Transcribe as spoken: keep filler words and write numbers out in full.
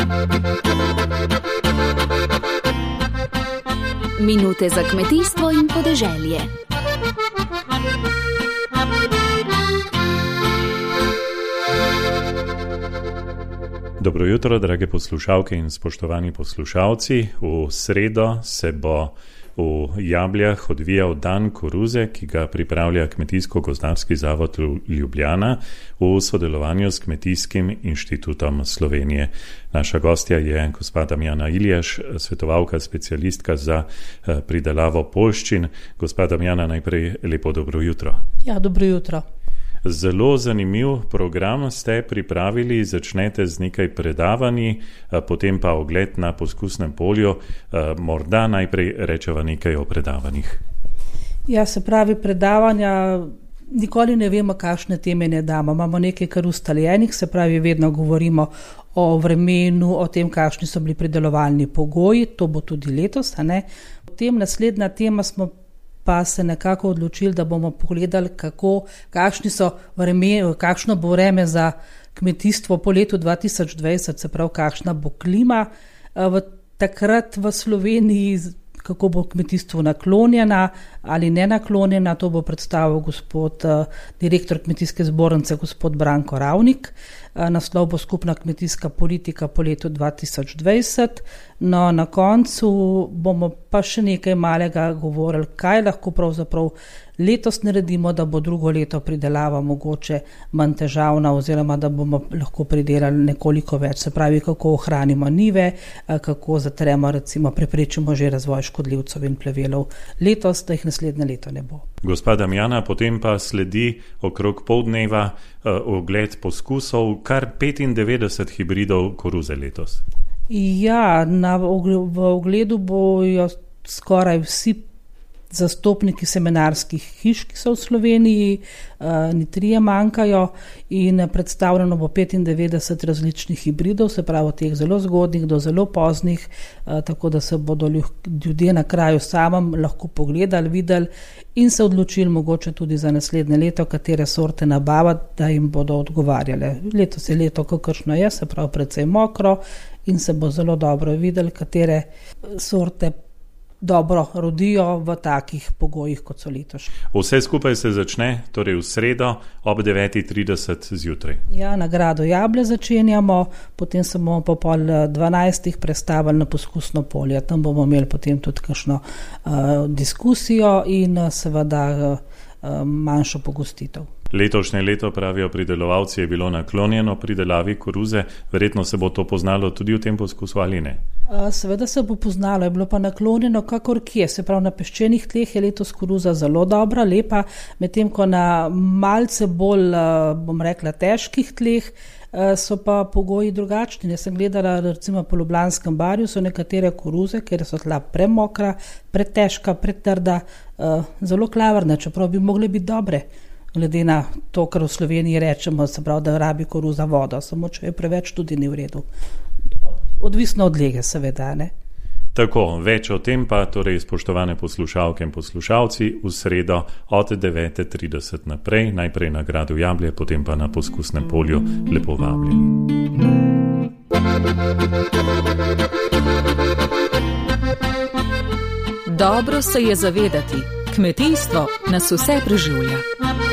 Minute za kmetijstvo in podeželje. Dobro jutro, drage poslušalke in spoštovani poslušalci. V sredo se bo v Jabljah odvijal dan koruze, ki ga pripravlja Kmetijsko-gozdarski zavod Ljubljana v sodelovanju s Kmetijskim inštitutom Slovenije. Naša gostja je gospa Damjana Iljaš, svetovalka, specialistka za pridelavo poljščin. Gospa Damjana, najprej lepo dobro jutro. Ja, dobro jutro. Zelo zanimiv program ste pripravili, začnete z nekaj predavanji, potem pa ogled na poskusnem polju. Morda najprej rečeva nekaj o predavanjih. Ja, se pravi, predavanja nikoli ne vemo, kakšne teme ne damo. Imamo nekaj kar ustaljenih, se pravi, vedno govorimo o vremenu, o tem, kakšni so bili pridelovalni pogoji, to bo tudi letos, a ne. Potem naslednja tema smo pa se nekako odločili, da bomo pogledali, kako, kakšni so vreme, kakšno bo vreme za kmetijstvo po letu dva tisoč dvajset, se pravi, kakšna bo klima v, takrat v Sloveniji, kako bo kmetijstvo naklonjena ali ne naklonjena, to bo predstavil gospod direktor Kmetijske zbornice, gospod Branko Ravnik. Naslov bo skupna kmetijska politika po letu dva tisoč dvajset. No, na koncu bomo pa še nekaj malega govorili, kaj lahko pravzaprav letos naredimo, da bo drugo leto pridelava mogoče manj težavna oziroma da bomo lahko pridelali nekoliko več. Se pravi, kako ohranimo njive, kako zatremo, recimo preprečimo že razvoj škodljivcev in plevelov letos, da jih naslednje leto ne bo. Gospa Damjana, potem pa sledi okrog pol dneva uh, ogled poskusov, kar petindevetdeset hibridov koruze letos. Ja, na, v ogledu bojo skoraj vsi zastopniki seminarskih hiš, ki so v Sloveniji, uh, ni trije manjkajo in predstavljeno bo petindevetdeset različnih hibridov, se pravi od teh zelo zgodnih do zelo poznih, uh, tako da se bodo ljudje na kraju samem lahko pogledali, videli in se odločili mogoče tudi za naslednje leto, katere sorte nabavati, da jim bodo odgovarjale. Letos je leto, kakršno je, se pravi precej mokro in se bo zelo dobro videli, katere sorte dobro rodijo v takih pogojih, kot so letošnji. Vse skupaj se začne torej v sredo ob devetih trideset zjutraj. Ja, na gradu Jablje začenjamo, potem se bomo po pol dvanajstih prestavili na poskusno polje. Tam bomo imeli potem tudi kakšno uh, diskusijo in uh, seveda uh, manjšo pogostitev. Letošnje leto, pravijo pridelovalci, je bilo naklonjeno pridelavi koruze. Verjetno se bo to poznalo tudi v tem poskusu ali ne? Seveda se bo poznalo, je bilo pa naklonjeno kakor kje. Se pravi, na peščenih tleh je letos koruza zelo dobra, lepa, medtem ko na malce bolj, bom rekla, težkih tleh so pa pogoji drugačni. Jaz sem gledala, recimo po Ljubljanskem barju so nekatere koruze, ker so tla premokra, pretežka, pretrda, zelo klavrne, čeprav bi mogle biti dobre. Glede na to, kar v Sloveniji rečemo, se pravi, da rabi koruza vodo, samo če je preveč, tudi ni v redu. Odvisno od lege, seveda, ne? Tako, več o tem pa, torej spoštovane poslušalke in poslušalci, v sredo od devetih trideset naprej, najprej na gradu Jablje, potem pa na poskusnem polju. Lepo vabljeni. Dobro se je zavedati, kmetijstvo nas vse preživlja.